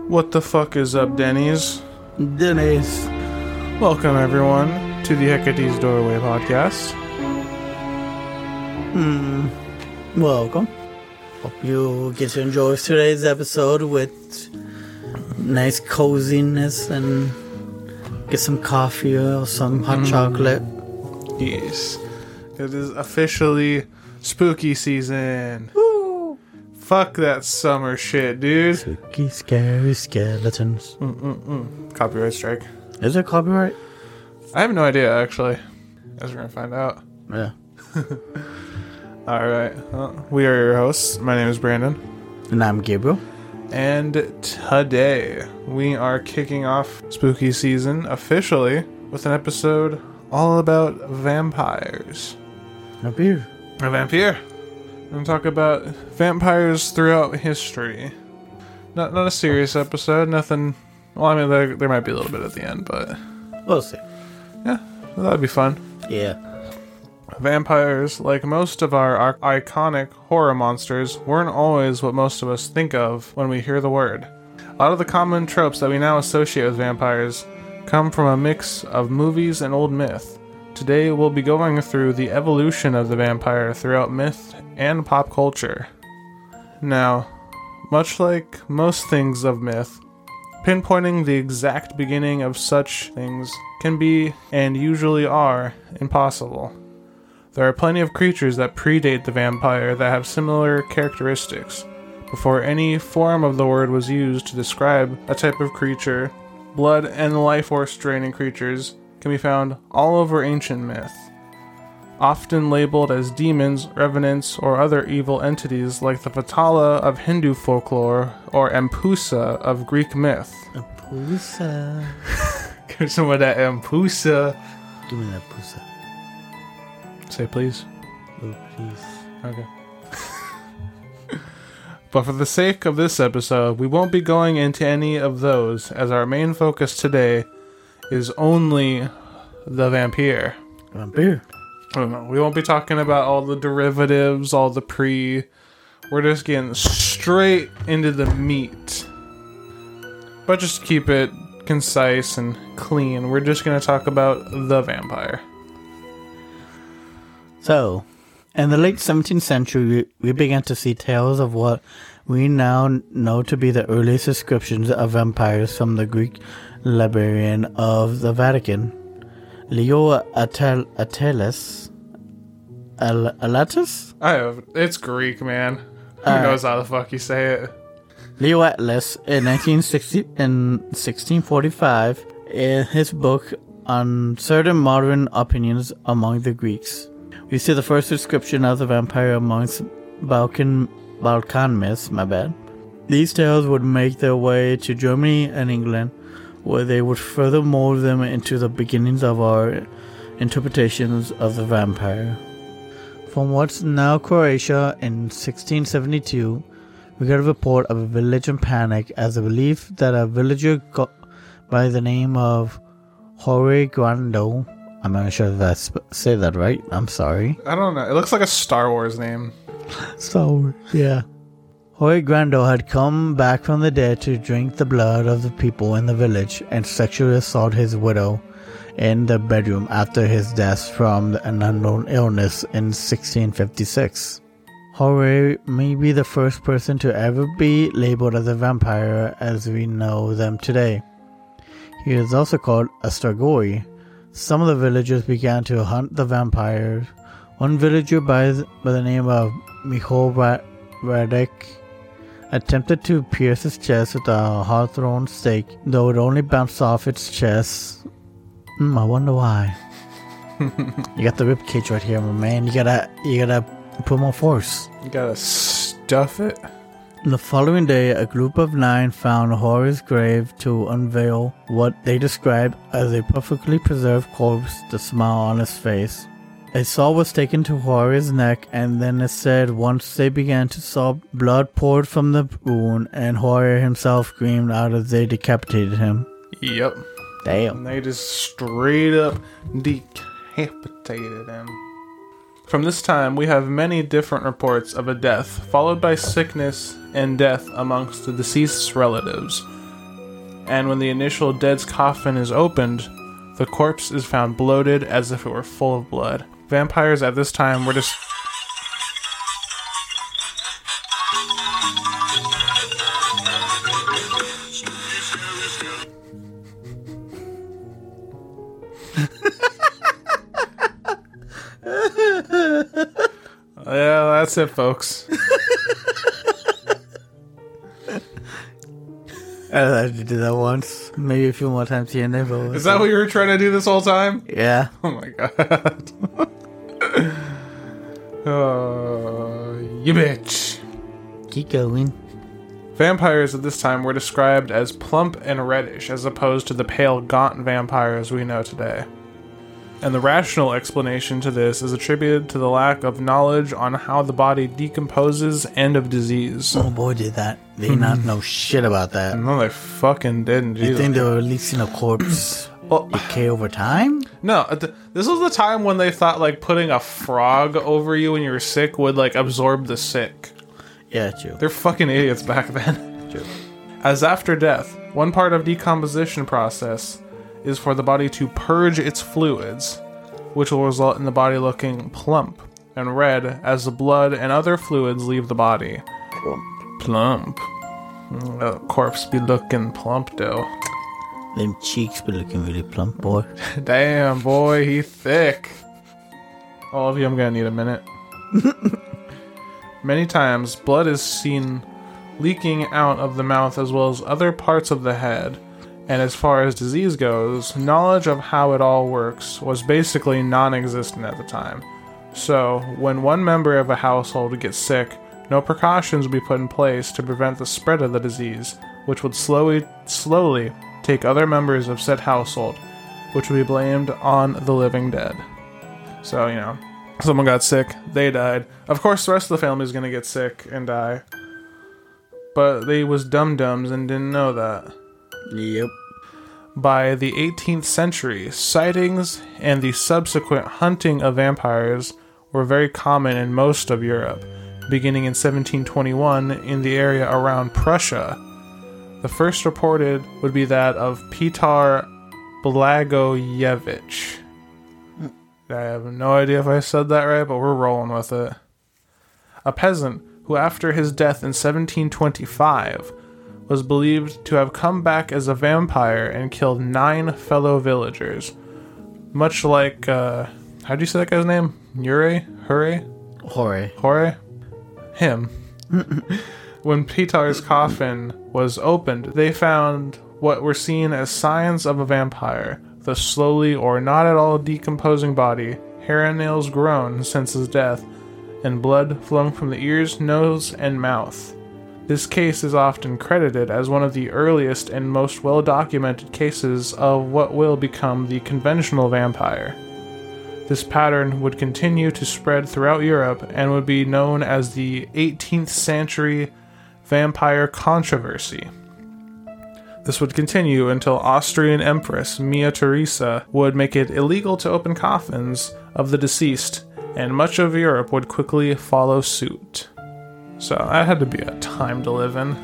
What the fuck is up, Denny's? Denny's. Welcome, everyone, to the Hecate's Doorway podcast. Welcome. Hope you get to enjoy today's episode with nice coziness and get some coffee or some hot chocolate. Yes. It is officially spooky season. Woo! Fuck that summer shit, dude. Spooky, scary skeletons. Copyright strike. Is it copyright? I have no idea, actually. As we're gonna find out. Yeah. Alright. Well, we are your hosts. My name is Brandon. And I'm Gabriel. And today, we are kicking off spooky season officially with an episode all about vampires. A beer. A vampire. We're going to talk about vampires throughout history. Not a serious episode, nothing... Well, I mean, there might be a little bit at the end, but... We'll see. Yeah, that'd be fun. Yeah. Vampires, like most of our iconic horror monsters, weren't always what most of us think of when we hear the word. A lot of the common tropes that we now associate with vampires come from a mix of movies and old myth. Today we'll be going through the evolution of the vampire throughout myth and pop culture. Now, much like most things of myth, pinpointing the exact beginning of such things can be, and usually are, impossible. There are plenty of creatures that predate the vampire that have similar characteristics. Before any form of the word was used to describe a type of creature, blood and life force draining creatures can be found all over ancient myth. Often labeled as demons, revenants, or other evil entities like the Vatala of Hindu folklore or Empusa of Greek myth. Empusa. Give some of that Empusa. Give me that pusa. Say please. Oh, please. Okay. But for the sake of this episode, we won't be going into any of those, as our main focus today is only the vampire. Vampire. I don't know. We won't be talking about all the derivatives, all the We're just getting straight into the meat. But just keep it concise and clean. We're just going to talk about the vampire. So, in the late 17th century, we began to see tales of what we now know to be the earliest descriptions of vampires from the Greek librarian of the Vatican, Leo Attalus. Alatus? It's Greek, man. Who knows how the fuck you say it? Leo Atlas in 1645 in his book on certain modern opinions among the Greeks. We see the first description of the vampire amongst Balkan myths, These tales would make their way to Germany and England, where they would further mold them into the beginnings of our interpretations of the vampire. From what's now Croatia in 1672, we got a report of a village in panic as the belief that a villager by the name of Jorge Grando, I'm not sure if I say that right, I'm sorry. I don't know. It looks like a Star Wars name. So, yeah. Jorge Grando had come back from the dead to drink the blood of the people in the village and sexually assault his widow in the bedroom after his death from an unknown illness in 1656. Jorge may be the first person to ever be labeled as a vampire as we know them today. He is also called a Strigoi. Some of the villagers began to hunt the vampires. One villager by the name of Michal Radek attempted to pierce his chest with a hawthorn stake, though it only bounced off its chest. I wonder why. You got the ribcage right here, my man. You gotta put more force. You gotta stuff it. The following day, a group of 9 found Jorge's grave to unveil what they described as a perfectly preserved corpse, the smile on his face. A saw was taken to Jorge's neck, and then it said once they began to saw, blood poured from the wound, and Jorge himself screamed out as they decapitated him. Yep. Damn. And they just straight up decapitated him. From this time, we have many different reports of a death, followed by sickness and death amongst the deceased's relatives. And when the initial dead's coffin is opened, the corpse is found bloated as if it were full of blood. Vampires at this time were just... Yeah, that's it, folks. I had to do that once. Maybe a few more times here and there. But Is that what you were trying to do this whole time? Yeah. Oh my god. Oh, you bitch. Keep going. Vampires at this time were described as plump and reddish, as opposed to the pale, gaunt vampires we know today. And the rational explanation to this is attributed to the lack of knowledge on how the body decomposes and of disease. Oh boy, did that. They not know shit about that. No, they fucking didn't. You Jesus. think they were releasing a corpse Well, decay over time? no, this was the time when they thought like putting a frog over you when you were sick would like absorb the sick. Yeah, true. They're fucking idiots back then. True. As after death, one part of decomposition process is for the body to purge its fluids, which will result in the body looking plump and red as the blood and other fluids leave the body. Plump. Corpse be looking plump, though. Them cheeks be looking really plump, boy. Damn, boy, he thick. All of you, I'm gonna need a minute. Many times, blood is seen leaking out of the mouth as well as other parts of the head. And as far as disease goes, knowledge of how it all works was basically non-existent at the time. So, when one member of a household gets sick, no precautions would be put in place to prevent the spread of the disease, which would slowly take other members of said household, which would be blamed on the living dead. So, you know, someone got sick, they died. Of course, the rest of the family is going to get sick and die. But they was dum-dums and didn't know that. Yep. By the 18th century, sightings and the subsequent hunting of vampires were very common in most of Europe, beginning in 1721 in the area around Prussia. The first reported would be that of Petar Blagojevich. I have no idea if I said that right, but we're rolling with it. A peasant who, after his death in 1725, was believed to have come back as a vampire and killed 9 fellow villagers. Much like, how do you say that guy's name? Hure? Him. When Petar's coffin was opened, they found what were seen as signs of a vampire. The slowly or not at all decomposing body, hair and nails grown since his death, and blood flowing from the ears, nose, and mouth. This case is often credited as one of the earliest and most well-documented cases of what will become the conventional vampire. This pattern would continue to spread throughout Europe and would be known as the 18th century vampire controversy. This would continue until Austrian Empress Mia Theresa would make it illegal to open coffins of the deceased, and much of Europe would quickly follow suit. So that had to be a time to live in.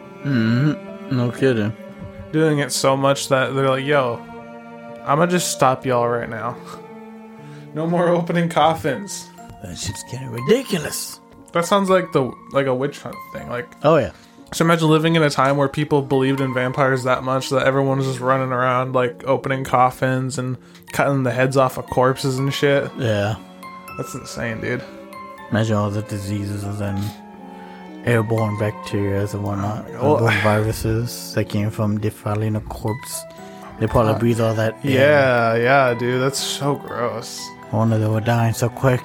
No kidding. Doing it so much that they're like, yo, I'm gonna just stop y'all right now. No more opening coffins. That shit's getting ridiculous. That sounds like a witch hunt thing. Like, Oh, yeah. so imagine living in a time where people believed in vampires that much that everyone was just running around like opening coffins and cutting the heads off of corpses and shit. Yeah. That's insane, dude. Imagine all the diseases and airborne bacteria and whatnot. Well, All those viruses that came from defiling a corpse. They probably breathe all that air. Yeah, dude. That's so gross. I wonder they were dying so quick.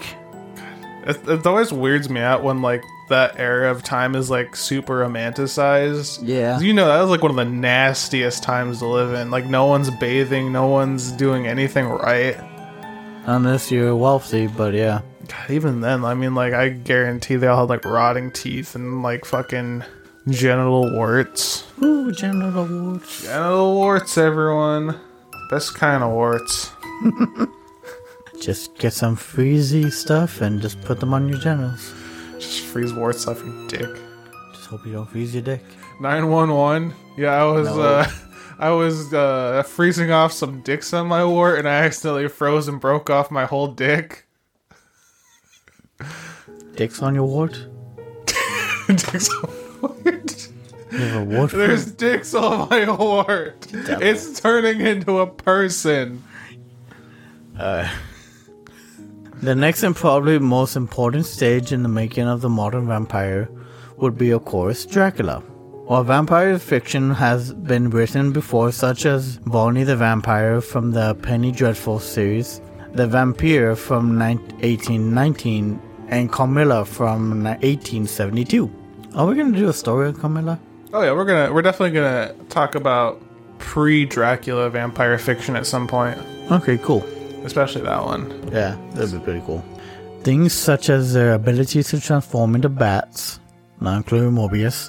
It always weirds me out when like that era of time is like super romanticized. Yeah. You know, that was like one of the nastiest times to live in. Like no one's bathing, no one's doing anything right. Unless you're wealthy, but yeah. God, even then, I mean, like I guarantee they all had like rotting teeth and like fucking genital warts. Ooh, genital warts. Genital warts, everyone. Best kind of warts. Just get some freezy stuff and just put them on your genitals. Just freeze warts off your dick. Just hope you don't freeze your dick. 911. Yeah, I was No. I was freezing off some dicks on my wart, and I accidentally froze and broke off my whole dick. Dicks on your wart? Dicks on my wart. You have a wart? There's dicks on my wart. It's turning into a person. The next and probably most important stage in the making of the modern vampire would be, of course, Dracula. While vampire fiction has been written before, such as Volney the Vampire from the Penny Dreadful series, The Vampire from 1819, and Carmilla from 1872. Are we gonna do a story of Carmilla? Oh yeah, we're definitely gonna talk about pre-Dracula vampire fiction at some point. Okay, cool. Especially that one. Yeah, that'd be pretty cool. Things such as their ability to transform into bats, not including Morbius,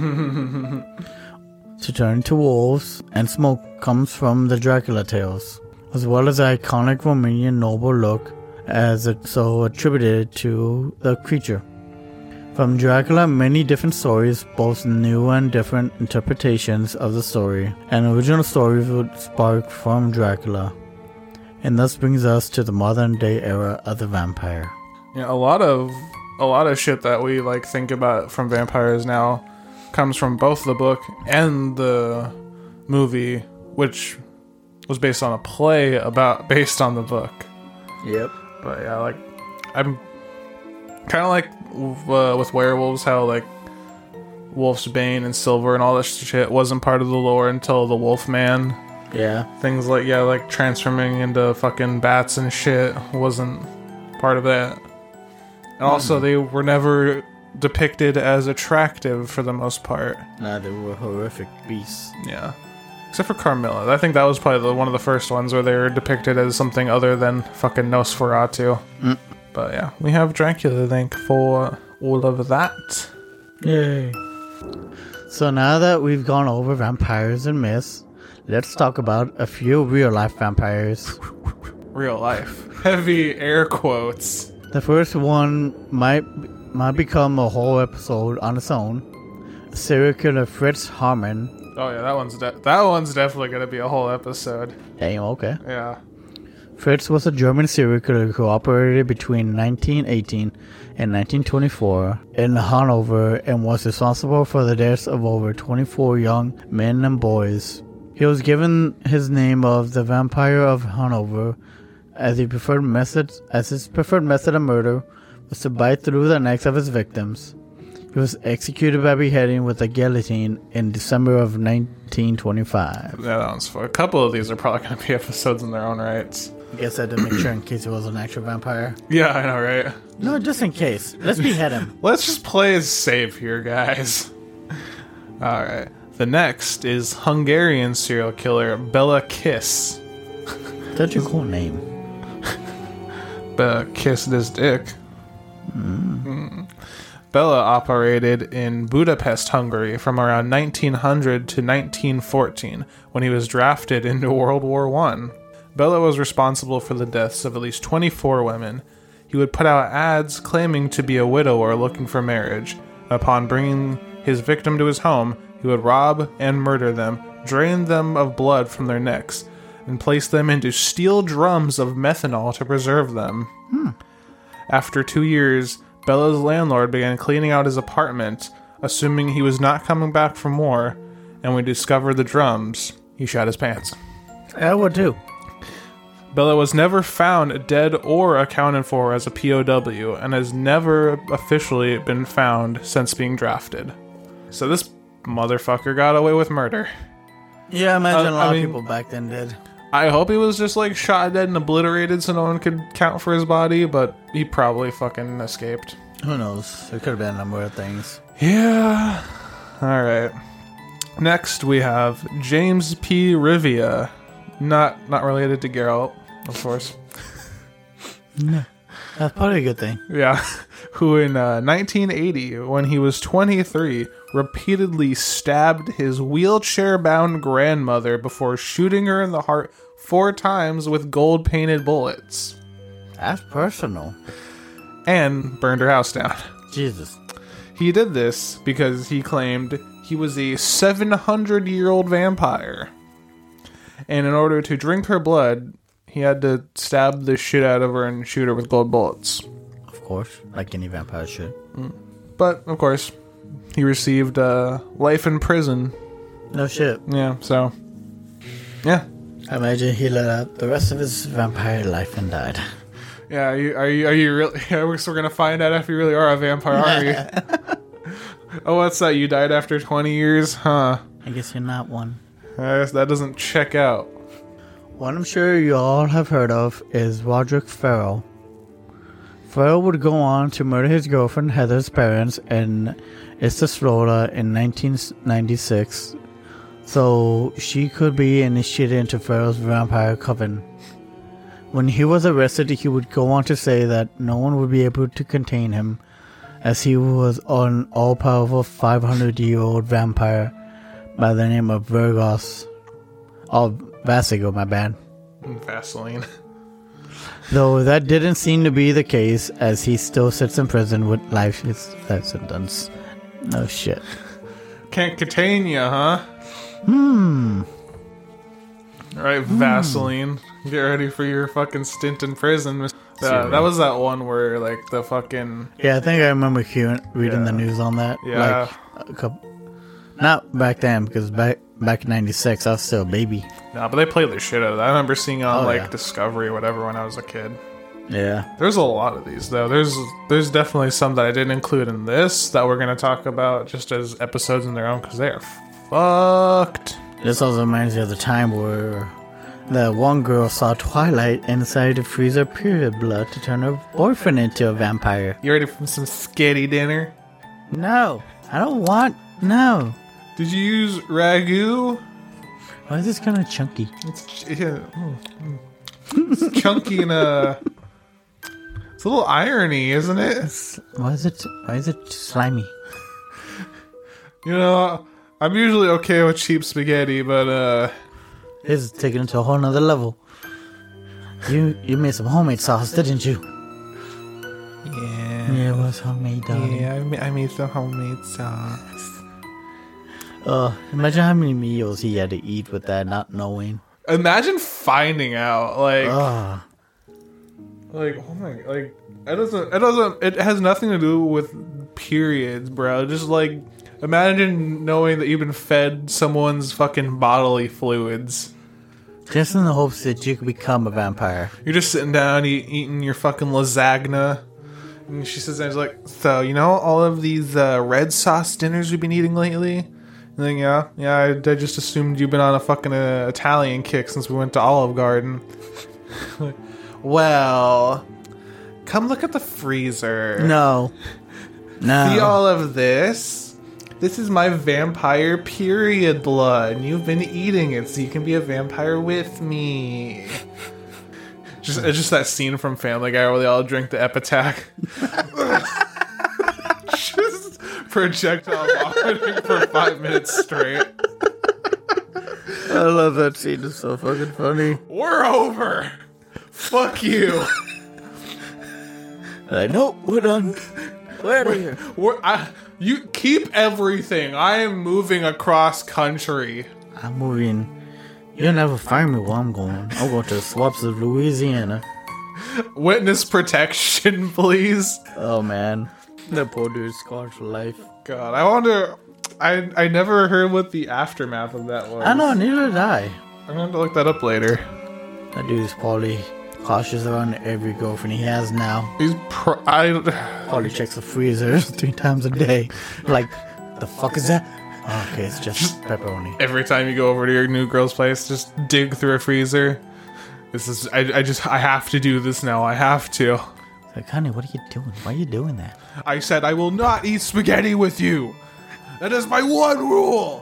to turn into wolves, and smoke comes from the Dracula tales, as well as the iconic Romanian noble look as it's so attributed to the creature. From Dracula, many different stories, both new and different interpretations of the story, and original stories would spark from Dracula, and thus brings us to the modern day era of the vampire. Yeah, a lot of shit that we like think about from vampires now comes from both the book and the movie, which was based on a play based on the book. Yep. But yeah, like I'm kind of like with werewolves, how like Wolf's Bane and Silver and all this shit wasn't part of the lore until the Wolfman. Yeah. Things like like transforming into fucking bats and shit wasn't part of that. And also, they were never depicted as attractive for the most part. Nah, they were horrific beasts. Yeah. Except for Carmilla. I think that was probably one of the first ones where they were depicted as something other than fucking Nosferatu. But yeah, we have Dracula to thank for all of that. Yay. So now that we've gone over vampires and myths, let's talk about a few real-life vampires. Real life. Heavy air quotes. The first one might become a whole episode on its own. Serial killer Fritz Haarmann. Oh yeah, that one's definitely gonna be a whole episode. Damn, okay. Yeah. Fritz was a German serial killer who operated between 1918 and 1924 in Hanover and was responsible for the deaths of over 24 young men and boys. He was given his name of the Vampire of Hanover as his preferred method of murder was to bite through the necks of his victims. He was executed by beheading with a guillotine in December of 1925. Yeah, that one's fun. A couple of these are probably going to be episodes in their own rights. I guess I had to make sure in case it was an actual vampire. Yeah, I know, right? No, just in case. Let's behead him. Let's just play it safe here, guys. Alright. The next is Hungarian serial killer Bela Kiss. Such a cool name. Bela kissed his dick. Bela operated in Budapest, Hungary from around 1900 to 1914 when he was drafted into World War I. Bela was responsible for the deaths of at least 24 women. He would put out ads claiming to be a widower looking for marriage. Upon bringing his victim to his home, he would rob and murder them, drain them of blood from their necks, and place them into steel drums of methanol to preserve them. After 2 years, Bela's landlord began cleaning out his apartment, assuming he was not coming back for more, and when he discovered the drums, he shot his pants. I would too. Bela was never found dead or accounted for as a POW, and has never officially been found since being drafted. So this motherfucker got away with murder. Yeah, I imagine a lot of people back then did. I hope he was just like shot dead and obliterated so no one could count for his body, but he probably fucking escaped. Who knows? There could have been a number of things. Yeah. Alright. Next we have James P. Rivia. Not related to Geralt, of course. No. That's probably a good thing. Yeah. Who in 1980, when he was 23, repeatedly stabbed his wheelchair-bound grandmother before shooting her in the heart 4 times with gold-painted bullets. That's personal. And burned her house down. Jesus. He did this because he claimed he was a 700-year-old vampire. And in order to drink her blood, he had to stab the shit out of her and shoot her with gold bullets. Of course, like any vampire should. But, of course, he received life in prison. No shit. Yeah, so... Yeah. I imagine he let out the rest of his vampire life and died. Yeah, are you really... Yeah, we're gonna find out if you really are a vampire, are you? Oh, what's that? You died after 20 years? Huh. I guess you're not one. I guess that doesn't check out. One I'm sure you all have heard of is Roderick Farrell. Farrell would go on to murder his girlfriend Heather's parents in Estes, Florida in 1996, so she could be initiated into Farrell's vampire coven. When he was arrested, he would go on to say that no one would be able to contain him, as he was an all-powerful 500-year-old vampire by the name of Vergos. Oh, Vasigo, my bad. Vaseline. Though that didn't seem to be the case, as he still sits in prison with life sentence. No shit. Can't contain you, huh? Alright, Vaseline. Get ready for your fucking stint in prison. That was that one where, like, the fucking... Yeah, I think I remember reading the news on that. Yeah. Like, a couple... Not back then, because back in 96, I was still a baby. Nah, but they played the shit out of that. I remember seeing on, Discovery or whatever when I was a kid. Yeah. There's a lot of these, though. There's definitely some that I didn't include in this that we're going to talk about just as episodes in their own, because they are fucked. This also reminds me of the time where the one girl saw Twilight and decided to freeze her period blood to turn her boyfriend into a vampire. You ready for some skitty dinner? No. I don't want... No. Did you use ragu? Why is this kind of chunky? It's chunky and it's a little irony, isn't it? Why is it slimy? You know, I'm usually okay with cheap spaghetti, but This is taking it to a whole nother level. You made some homemade sauce, didn't you? Yeah. Yeah, it was homemade, darling. Yeah, I made some homemade sauce. Imagine how many meals he had to eat with that, not knowing. Imagine finding out, like, Ugh. like, oh my, like, it has nothing to do with periods, bro. Just, like, imagine knowing that you've been fed someone's fucking bodily fluids. Just in the hopes that you could become a vampire. You're just sitting down, eating your fucking lasagna. And she sits there and is like, so, you know, all of these red sauce dinners we've been eating lately? And then, yeah, I just assumed you've been on a fucking Italian kick since we went to Olive Garden. Well, come look at the freezer. No. See all of this? This is my vampire period blood, and you've been eating it, so you can be a vampire with me. It's just that scene from Family Guy where they all drink the Epitac. Just projectile vomiting for 5 minutes straight. I love that scene. It's so fucking funny. We're over. Fuck you. Like, nope, we're done. We're out of here. You keep everything. I am moving across country. I'm moving. You'll never find me where I'm going. I'm going to the swamps of Louisiana. Witness protection, please. Oh, man. That poor dude's scarred for life. God, I wonder... I never heard what the aftermath of that was. I know, neither did I. I'm going to look that up later. That dude's probably cautious around every girlfriend he has now. He's Probably checks the freezer 3 times a day. Like, the fuck is that? Oh, okay, it's just pepperoni. Every time you go over to your new girl's place, just dig through a freezer. I have to do this now. I have to. Like, honey, what are you doing? Why are you doing that? I said I will not eat spaghetti with you. That is my one rule.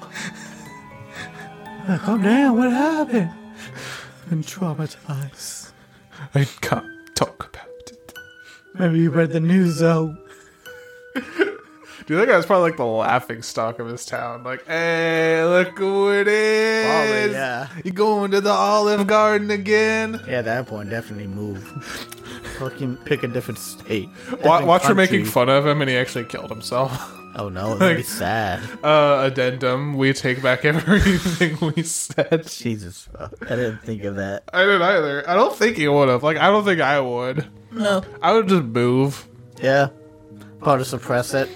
Calm down. What happened? I'm traumatized. I can't talk about it. Maybe you read the news, though. Dude, that guy's probably like the laughing stock of his town. Like, hey, look who it is. Probably, yeah. You going to the Olive Garden again? Yeah, at that point, definitely move. Fucking pick a different state. Watch her country. making fun of him, and he actually killed himself. Oh no, that'd be sad. Addendum. We take back everything we said. Jesus, I didn't think of that. I didn't either. I don't think he would have. Like, I don't think I would. No. I would just move. Yeah. Probably suppress it.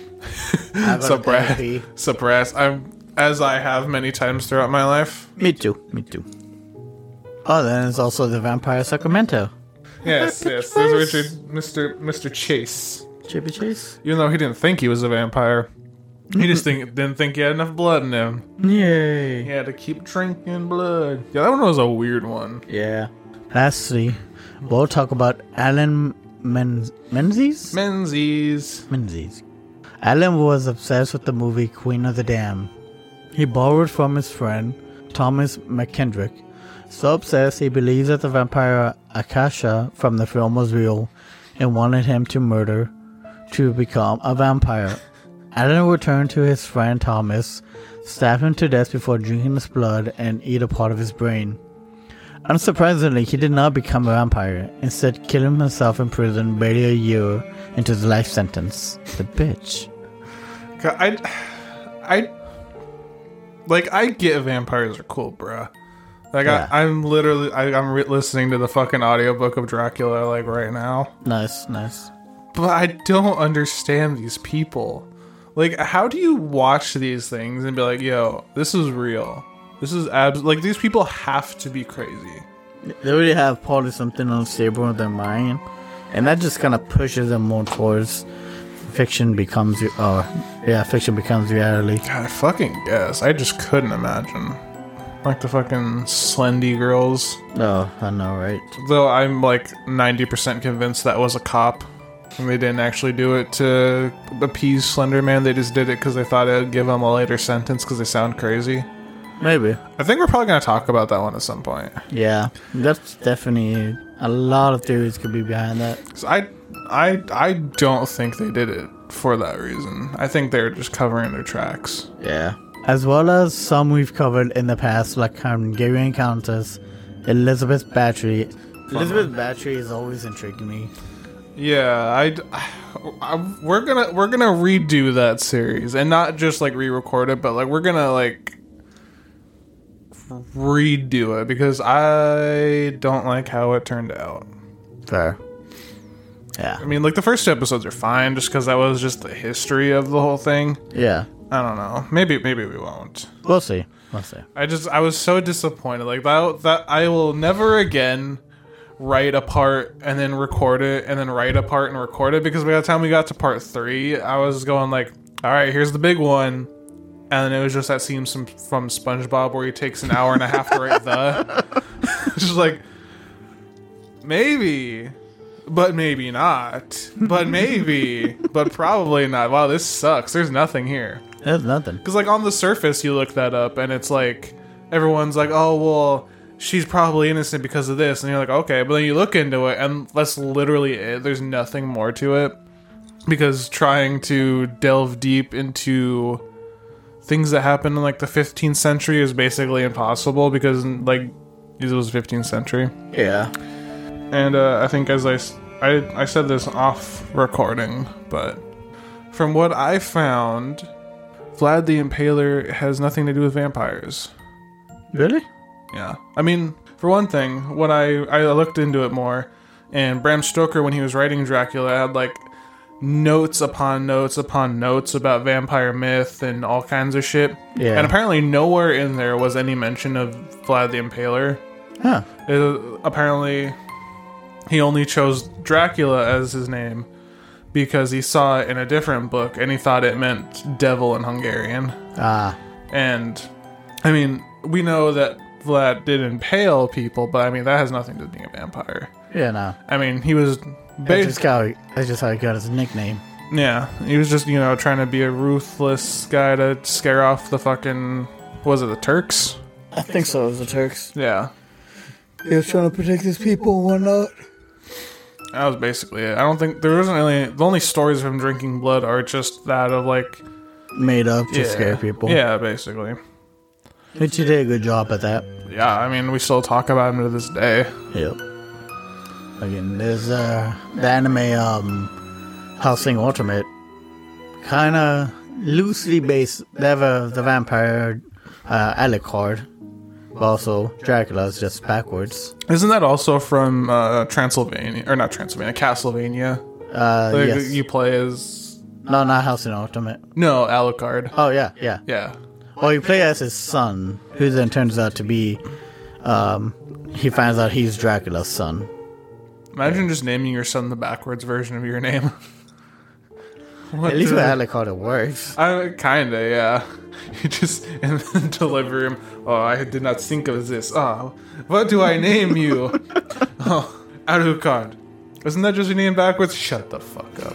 Suppress. As I have many times throughout my life. Me too. Oh, then there's also the Vampire Sacramento. Yes. There's Richard, Mr. Chase. Chippy Chase? Even though he didn't think he was a vampire. He just didn't think he had enough blood in him. Yay. He had to keep drinking blood. Yeah, that one was a weird one. Yeah. Lastly, we'll talk about Alan Menzies? Menzies. Alan was obsessed with the movie Queen of the Damned. He borrowed from his friend, Thomas McKendrick. So obsessed, he believes that the vampire Akasha from the film was real and wanted him to murder to become a vampire. Alan returned to his friend Thomas, stabbed him to death before drinking his blood and eat a part of his brain. Unsurprisingly, he did not become a vampire, instead killing himself in prison barely a year into his life sentence. The bitch. I get vampires are cool, bruh. Like, Yeah. I'm listening to the fucking audiobook of Dracula, like, right now. Nice. But I don't understand these people. Like, how do you watch these things and be like, yo, this is real? This is like, these people have to be crazy. They already have probably something unstable in their mind, and that just kind of pushes them more towards fiction becomes reality. God, I fucking guess. I just couldn't imagine. Like the fucking Slendy girls. Oh, I know, right? Though I'm like 90% convinced that was a cop. And they didn't actually do it to appease Slender Man. They just did it because they thought it would give them a lighter sentence because they sound crazy. Maybe. I think we're probably going to talk about that one at some point. Yeah, that's definitely a lot of theories could be behind that. So I don't think they did it for that reason. I think they're just covering their tracks. Yeah. As well as some we've covered in the past, like Hungarian Countess, Elizabeth Bathory. Elizabeth Bathory is always intriguing me. Yeah, we're gonna redo that series and not just like re-record it, but like we're gonna like redo it because I don't like how it turned out. Fair. Yeah. I mean, like the first two episodes are fine just because that was just the history of the whole thing. Yeah. I don't know. Maybe we won't. We'll see. I was so disappointed. Like that I will never again write a part and then record it and then write a part and record it because by the time we got to part 3, I was going like, all right, here's the big one. And then it was just that scene from SpongeBob where he takes an hour and a half to write the. It's just like, maybe, but maybe not. But maybe, but probably not. Wow, this sucks. There's nothing here. There's nothing. Because, like, on the surface, you look that up, and it's like, everyone's like, oh, well, she's probably innocent because of this. And you're like, okay. But then you look into it, and that's literally it. There's nothing more to it. Because trying to delve deep into things that happened in, like, the 15th century is basically impossible. Because, like, it was 15th century. Yeah. And I think as I said this off recording, but from what I found, Vlad the Impaler has nothing to do with vampires. Really? Yeah. I mean, for one thing, when I looked into it more, and Bram Stoker, when he was writing Dracula, had like notes upon notes upon notes about vampire myth and all kinds of shit. Yeah. And apparently nowhere in there was any mention of Vlad the Impaler. Huh. Apparently he only chose Dracula as his name because he saw it in a different book and he thought it meant devil in Hungarian. Ah. And, I mean, we know that Vlad did impale people, but I mean, that has nothing to do with being a vampire. Yeah, no. I mean, he was... That's just how he got his nickname. Yeah, he was just, trying to be a ruthless guy to scare off the fucking... Was it the Turks? I think so, it was the Turks. Yeah. He was trying to protect his people and whatnot. That was basically it. I don't think... There wasn't really... The only stories of him drinking blood are just that of, like... Made up to scare people. Yeah, basically. Which you did a good job at that. Yeah, I mean, we still talk about him to this day. Yep. Again, there's the anime Hellsing Ultimate. Kinda loosely based. They have the vampire Alucard, but also Dracula's just backwards. Isn't that also from Transylvania, or not Transylvania, Castlevania? Yes. You play as No, not House in Ultimate. no Alucard. Oh yeah. Yeah. Well, you play as his son, who then turns out to be. He finds out he's Dracula's son. Imagine just naming your son the backwards version of your name. At least with Alucard it works. Kinda, yeah. You just and then deliver him. Oh, I did not think of this. Oh, what do I name you? Oh, Alucard. Isn't that just your name backwards? Shut the fuck up.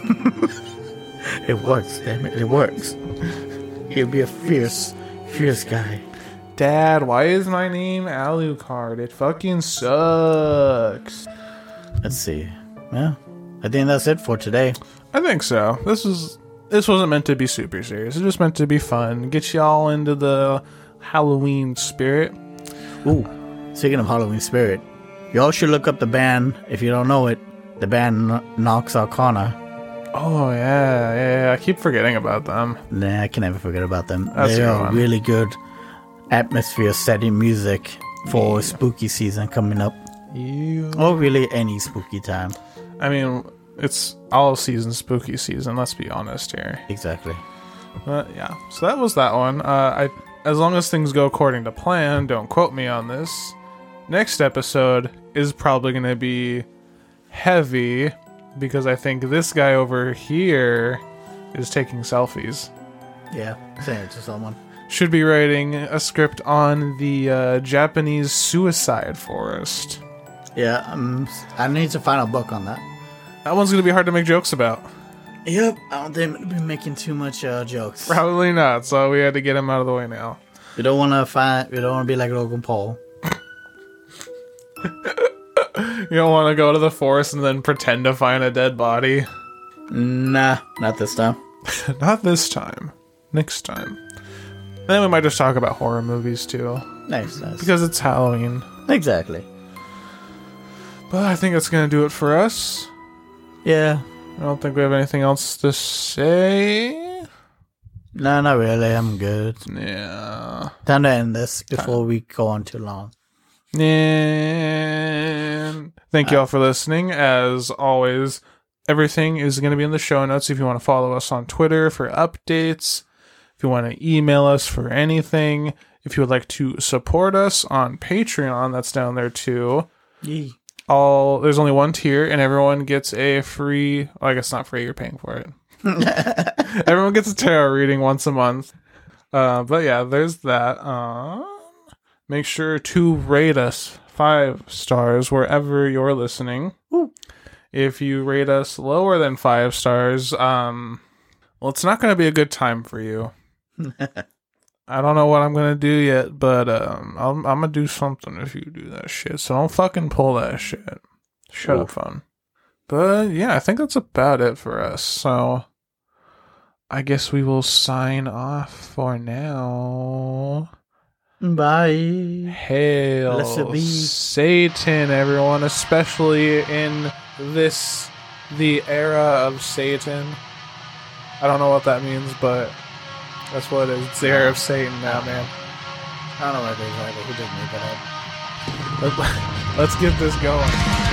It works, damn it. It works. He'll be a fierce guy. Dad, why is my name Alucard? It fucking sucks. Let's see. Well, I think that's it for today. I think so. This wasn't meant to be super serious. It's just meant to be fun. Get y'all into the Halloween spirit. Ooh, speaking of Halloween spirit, y'all should look up the band, if you don't know it, the band Nox Arcana. Oh, yeah. I keep forgetting about them. Nah, I can never forget about them. That's They a good are one. really good atmosphere setting music for spooky season coming up. Or really any spooky time. I mean, it's all season spooky season, let's be honest here. Exactly. But yeah, so that was that one. As long as things go according to plan, don't quote me on this. Next episode is probably going to be heavy because I think this guy over here is taking selfies. Yeah, saying it to someone. Should be writing a script on the Japanese suicide forest. Yeah, I need to find a book on that. That one's going to be hard to make jokes about. Yep, I don't think we'll be making too much jokes. Probably not, so we had to get him out of the way now. We don't want to be like Logan Paul. You don't want to go to the forest and then pretend to find a dead body? Nah, not this time. Not this time. Next time. Then we might just talk about horror movies too. Nice. Because it's Halloween. Exactly. But I think that's going to do it for us. Yeah. I don't think we have anything else to say. No, not really. I'm good. Yeah. Time to end this before we go on too long. And thank you all for listening. As always, everything is going to be in the show notes if you want to follow us on Twitter for updates. If you want to email us for anything. If you would like to support us on Patreon, that's down there too. Yee. There's only one tier, and everyone gets a free. Well, I guess not free. You're paying for it. Everyone gets a tarot reading once a month. But yeah, there's that. Make sure to rate us 5 stars wherever you're listening. Ooh. If you rate us lower than 5 stars, well, it's not going to be a good time for you. I don't know what I'm going to do yet, but I'm going to do something if you do that shit. So don't fucking pull that shit. Shut up, phone. But yeah, I think that's about it for us. So I guess we will sign off for now. Bye. Hail Blessed be Satan, everyone, especially in the era of Satan. I don't know what that means, but that's what it is. It's the era of Satan now, man. I don't know what it is either. Who did make that up? Let's get this going.